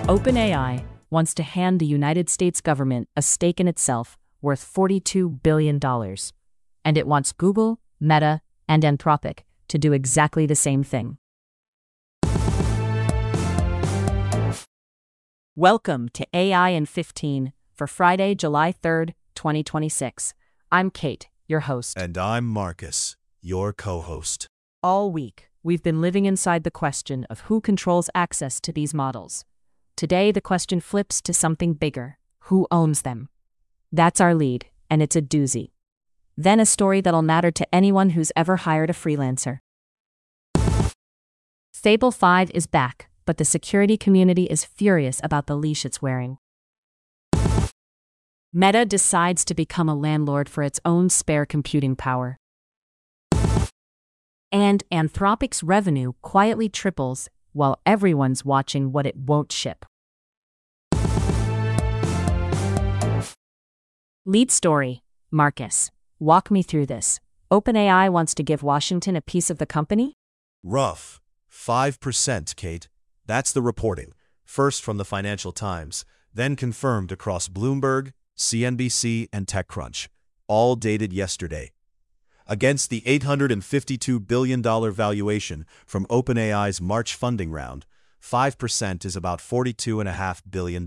OpenAI wants to hand the United States government a stake in itself worth $42 billion. And it wants Google, Meta, and Anthropic to do exactly the same thing. Welcome to AI in 15 for Friday, July 3rd, 2026. I'm Kate, your host. And I'm Marcus, your co-host. All week, we've been living inside the question of who controls access to these models. Today, the question flips to something bigger. Who owns them? That's our lead, and it's a doozy. Then a story that'll matter to anyone who's ever hired a freelancer. Fable 5 is back, but the security community is furious about the leash it's wearing. Meta decides to become a landlord for its own spare computing power. And Anthropic's revenue quietly triples while everyone's watching what it won't ship. Lead story, Marcus. Walk me through this. OpenAI wants to give Washington a piece of the company? Rough. 5%, Kate. That's the reporting. First from the Financial Times, then confirmed across Bloomberg, CNBC, and TechCrunch, all dated yesterday. Against the $852 billion valuation from OpenAI's March funding round, 5% is about $42.5 billion.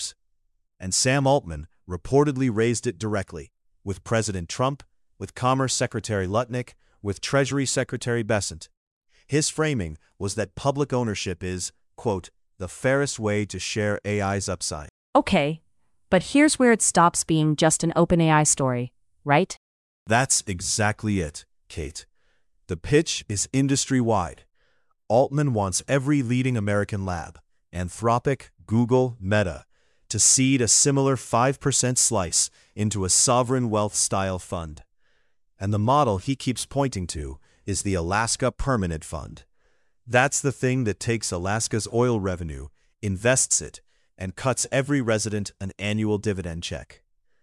And Sam Altman reportedly raised it directly, with President Trump, with Commerce Secretary Lutnick, with Treasury Secretary Bessent. His framing was that public ownership is, quote, the fairest way to share AI's upside. Okay, but here's where it stops being just an OpenAI story, right? That's exactly it, Kate. The pitch is industry-wide. Altman wants every leading American lab, Anthropic, Google, Meta, to seed a similar 5% slice into a sovereign wealth-style fund. And the model he keeps pointing to is the Alaska Permanent Fund. That's the thing that takes Alaska's oil revenue, invests it, and cuts every resident an annual dividend check.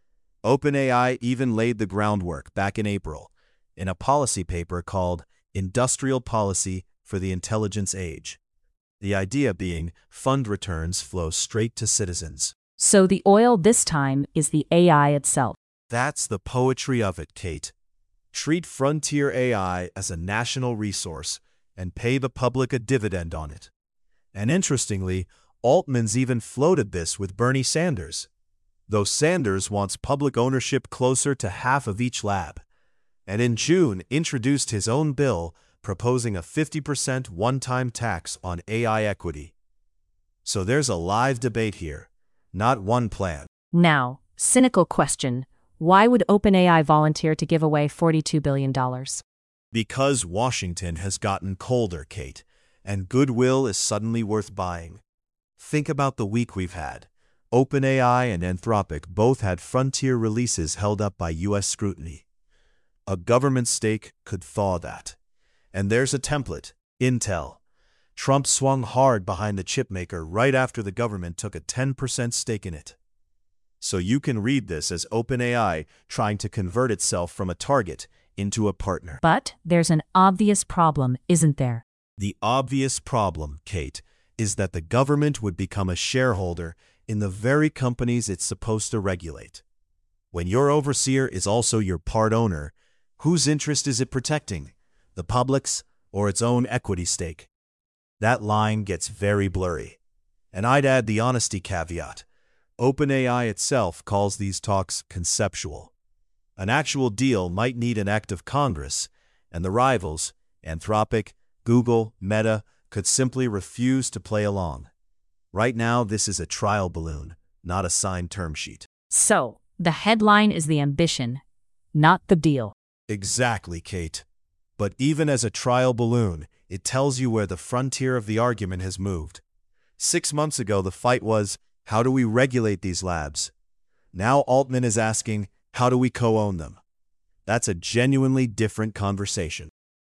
OpenAI even laid the groundwork back in April in a policy paper called Industrial Policy for the Intelligence Age. The idea being fund returns flow straight to citizens. So the oil this time is the AI itself. That's the poetry of it, Kate. Treat frontier AI as a national resource and pay the public a dividend on it. And interestingly, Altman's even floated this with Bernie Sanders, though Sanders wants public ownership closer to half of each lab, and in June introduced his own bill proposing a 50% one-time tax on AI equity. So there's a live debate here, not one plan. Now, cynical question. Why would OpenAI volunteer to give away $42 billion? Because Washington has gotten colder, Kate, and goodwill is suddenly worth buying. Think about the week we've had. OpenAI and Anthropic both had frontier releases held up by U.S. scrutiny. A government stake could thaw that. And there's a template, Intel. Trump swung hard behind the chipmaker right after the government took a 10% stake in it. So you can read this as OpenAI trying to convert itself from a target into a partner. But there's an obvious problem, isn't there? The obvious problem, Kate, is that the government would become a shareholder in the very companies it's supposed to regulate. When your overseer is also your part owner, whose interest is it protecting? The public's or its own equity stake? That line gets very blurry. And I'd add the honesty caveat. OpenAI itself calls these talks conceptual. An actual deal might need an act of Congress, and the rivals, Anthropic, Google, Meta, could simply refuse to play along. Right now, this is a trial balloon, not a signed term sheet. So, the headline is the ambition, not the deal. Exactly, Kate. But even as a trial balloon, it tells you where the frontier of the argument has moved. 6 months ago, the fight was, how do we regulate these labs? Now Altman is asking, how do we co-own them? That's a genuinely different conversation.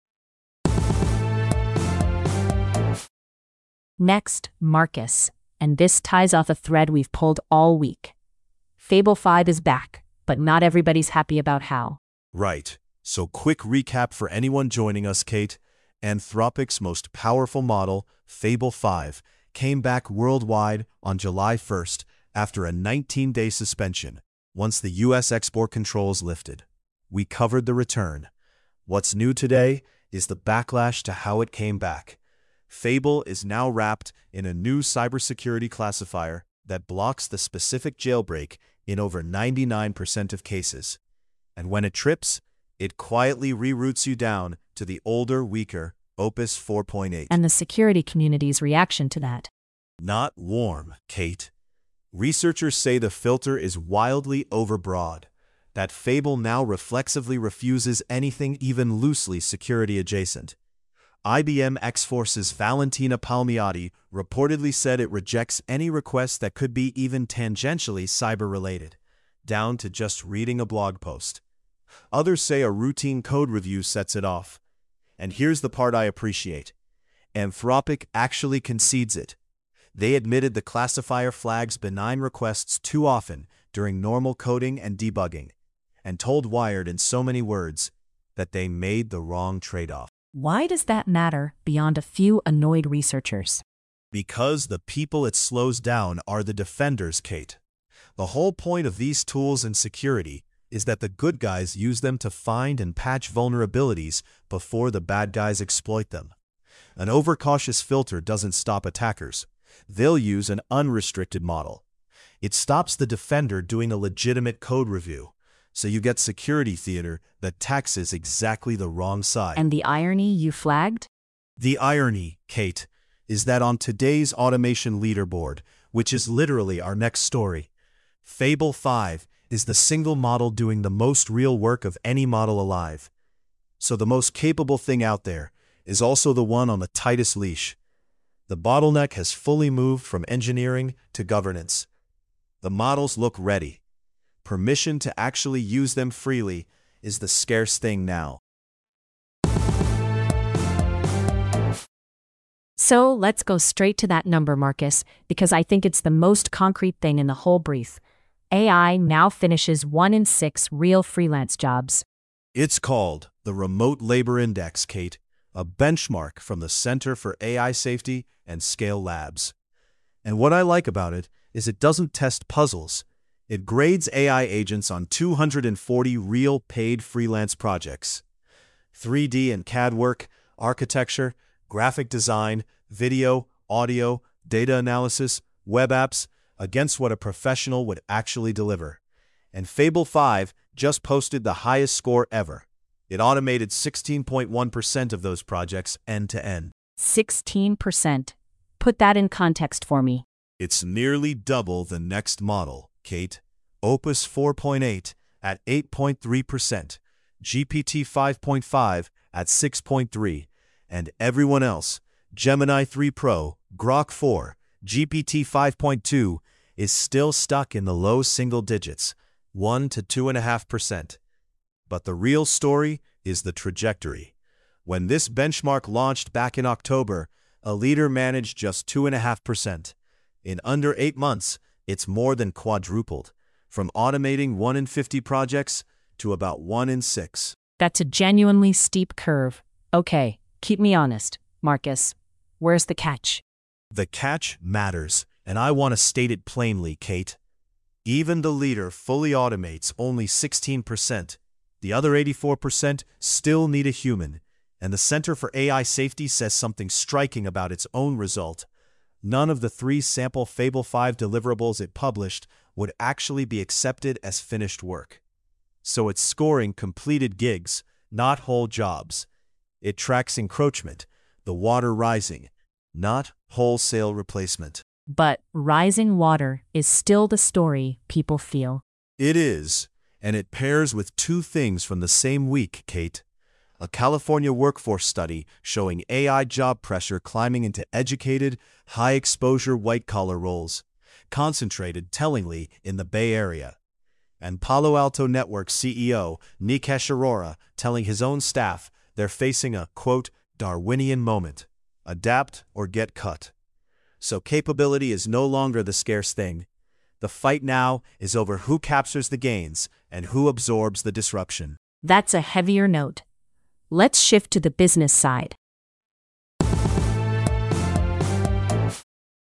Next, Marcus, and this ties off a thread we've pulled all week. Fable 5 is back, but not everybody's happy about how. Right. So quick recap for anyone joining us, Kate. Anthropic's most powerful model, Fable 5, came back worldwide on July 1st after a 19-day suspension once the U.S. export controls lifted. We covered the return. What's new today is the backlash to how it came back. Fable is now wrapped in a new cybersecurity classifier that blocks the specific jailbreak in over 99% of cases. And when it trips, it quietly reroutes you down to the older, weaker Opus 4.8. And the security community's reaction to that? Not warm, Kate. Researchers say the filter is wildly overbroad, that Fable now reflexively refuses anything even loosely security adjacent. IBM X-Force's Valentina Palmiotti reportedly said it rejects any request that could be even tangentially cyber-related, down to just reading a blog post. Others say a routine code review sets it off. And here's the part I appreciate. Anthropic actually concedes it. They admitted the classifier flags benign requests too often during normal coding and debugging, and told Wired in so many words that they made the wrong trade-off. Why does that matter beyond a few annoyed researchers? Because the people it slows down are the defenders, Kate. The whole point of these tools in security is that the good guys use them to find and patch vulnerabilities before the bad guys exploit them. An overcautious filter doesn't stop attackers. They'll use an unrestricted model. It stops the defender doing a legitimate code review, so you get security theater that taxes exactly the wrong side. And the irony you flagged? The irony, Kate, is that on today's automation leaderboard, which is literally our next story, Fable 5 is the single model doing the most real work of any model alive. So the most capable thing out there is also the one on the tightest leash. The bottleneck has fully moved from engineering to governance. The models look ready. Permission to actually use them freely is the scarce thing now. So let's go straight to that number, Marcus, because I think it's the most concrete thing in the whole brief. AI now finishes 1 in 6 real freelance jobs. It's called the Remote Labor Index, Kate, a benchmark from the Center for AI Safety and Scale Labs. And what I like about it is it doesn't test puzzles. It grades AI agents on 240 real paid freelance projects. 3D and CAD work, architecture, graphic design, video, audio, data analysis, web apps, against what a professional would actually deliver. And Fable 5 just posted the highest score ever. It automated 16.1% of those projects end-to-end. 16%. Put that in context for me. It's nearly double the next model, Kate. Opus 4.8 at 8.3%, GPT 5.5 at 6.3%, and everyone else, Gemini 3 Pro, Grok 4, GPT 5.2, is still stuck in the low single digits, 1 to 2.5%. But the real story is the trajectory. When this benchmark launched back in October, a leader managed just 2.5%. In under 8 months, it's more than quadrupled, from automating 1 in 50 projects to about 1 in 6. That's a genuinely steep curve. Okay, keep me honest, Marcus. Where's the catch? The catch matters, and I want to state it plainly, Kate. Even the leader fully automates only 16%. The other 84% still need a human, and the Center for AI Safety says something striking about its own result. None of the 3 sample Fable 5 deliverables it published would actually be accepted as finished work. So it's scoring completed gigs, not whole jobs. It tracks encroachment, the water rising, not wholesale replacement. But rising water is still the story people feel. It is, and it pairs with 2 things from the same week, Kate. A California workforce study showing AI job pressure climbing into educated, high-exposure white-collar roles, concentrated, tellingly, in the Bay Area. And Palo Alto Network's CEO, Nikesh Arora, telling his own staff they're facing a, quote, Darwinian moment. Adapt or get cut. So capability is no longer the scarce thing. The fight now is over who captures the gains and who absorbs the disruption. That's a heavier note. Let's shift to the business side.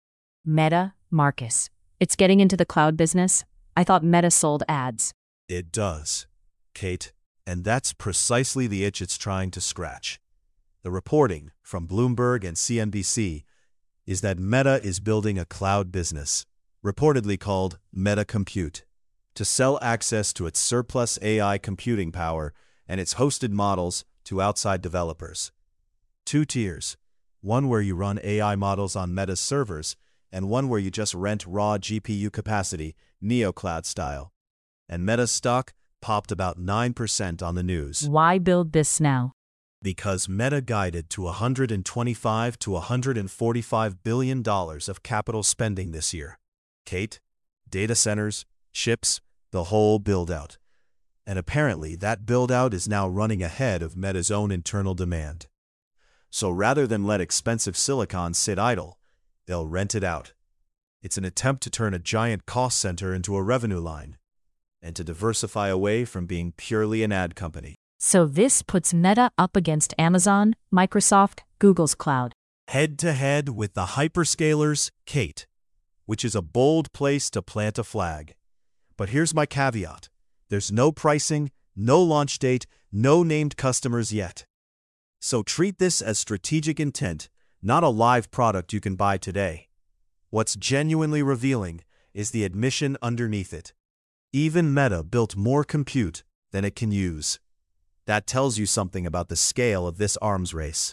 Meta, Marcus. It's getting into the cloud business. I thought Meta sold ads. It does, Kate, and that's precisely the itch it's trying to scratch. The reporting from Bloomberg and CNBC is that Meta is building a cloud business, reportedly called Meta Compute, to sell access to its surplus AI computing power and its hosted models to outside developers. Two tiers, one where you run AI models on Meta's servers, and one where you just rent raw GPU capacity, NeoCloud style. And Meta's stock popped about 9% on the news. Why build this now? Because Meta guided to $125 to $145 billion of capital spending this year. Kate, data centers, chips, the whole build-out. And apparently that build-out is now running ahead of Meta's own internal demand. So rather than let expensive silicon sit idle, they'll rent it out. It's an attempt to turn a giant cost center into a revenue line, and to diversify away from being purely an ad company. So this puts Meta up against Amazon, Microsoft, Google's cloud. Head-to-head with the hyperscalers, Kate, which is a bold place to plant a flag. But here's my caveat. There's no pricing, no launch date, no named customers yet. So treat this as strategic intent, not a live product you can buy today. What's genuinely revealing is the admission underneath it. Even Meta built more compute than it can use. That tells you something about the scale of this arms race.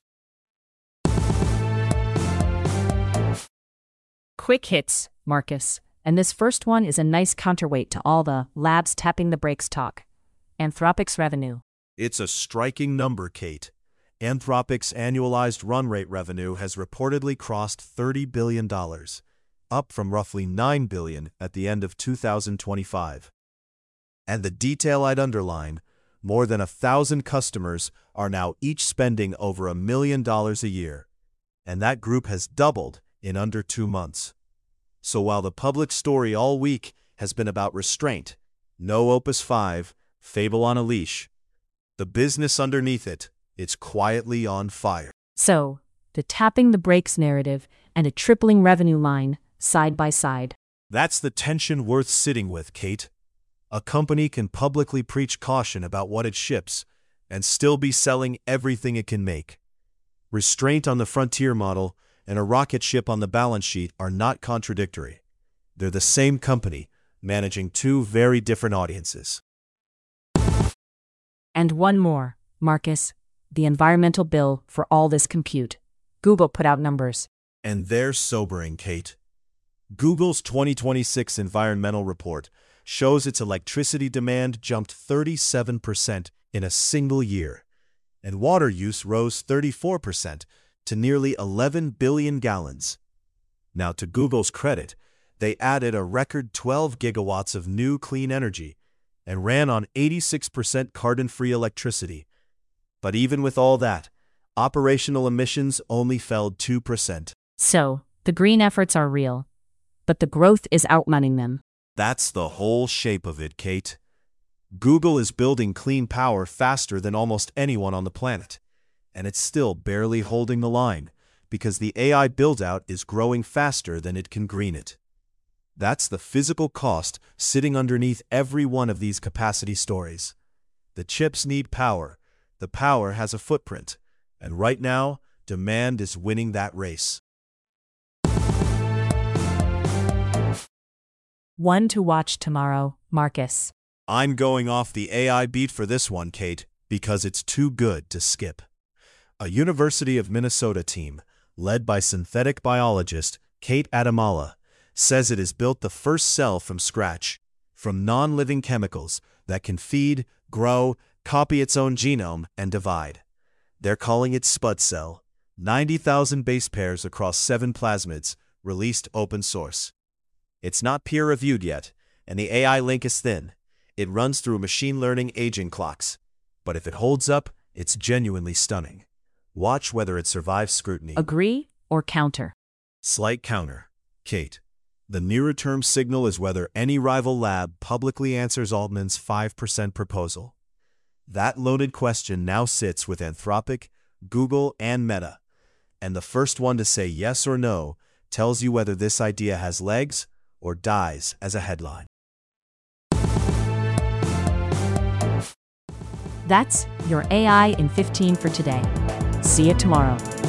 Quick hits, Marcus. And this first one is a nice counterweight to all the labs tapping the brakes talk. Anthropic's revenue. It's a striking number, Kate. Anthropic's annualized run rate revenue has reportedly crossed $30 billion, up from roughly $9 billion at the end of 2025. And the detail I'd underline, more than 1,000 customers are now each spending over $1 million a year, and that group has doubled in under 2 months. So while the public story all week has been about restraint, no Opus 5, Fable on a leash, the business underneath it, it's quietly on fire. So, the tapping the brakes narrative and a tripling revenue line, side by side. That's the tension worth sitting with, Kate. A company can publicly preach caution about what it ships and still be selling everything it can make. Restraint on the frontier model and a rocket ship on the balance sheet are not contradictory. They're the same company, managing two very different audiences. And one more, Marcus. The environmental bill for all this compute. Google put out numbers. And they're sobering, Kate. Google's 2026 environmental report shows its electricity demand jumped 37% in a single year, and water use rose 34% to nearly 11 billion gallons. Now, to Google's credit, they added a record 12 gigawatts of new clean energy and ran on 86% carbon-free electricity. But even with all that, operational emissions only fell 2%. So, the green efforts are real, but the growth is outrunning them. That's the whole shape of it, Kate. Google is building clean power faster than almost anyone on the planet, and it's still barely holding the line because the AI build-out is growing faster than it can green it. That's the physical cost sitting underneath every one of these capacity stories. The chips need power. The power has a footprint, and right now, demand is winning that race. One to watch tomorrow, Marcus. I'm going off the AI beat for this one, Kate, because it's too good to skip. A University of Minnesota team, led by synthetic biologist Kate Adamala, says it has built the first cell from scratch, from non-living chemicals that can feed, grow, copy its own genome, and divide. They're calling it SpudCell, 90,000 base pairs across 7 plasmids, released open source. It's not peer-reviewed yet, and the AI link is thin. It runs through machine learning aging clocks. But if it holds up, it's genuinely stunning. Watch whether it survives scrutiny. Agree or counter? Slight counter, Kate. The nearer-term signal is whether any rival lab publicly answers Altman's 5% proposal. That loaded question now sits with Anthropic, Google, and Meta, and the first one to say yes or no tells you whether this idea has legs or dies as a headline. That's your AI in 15 for today. See you tomorrow.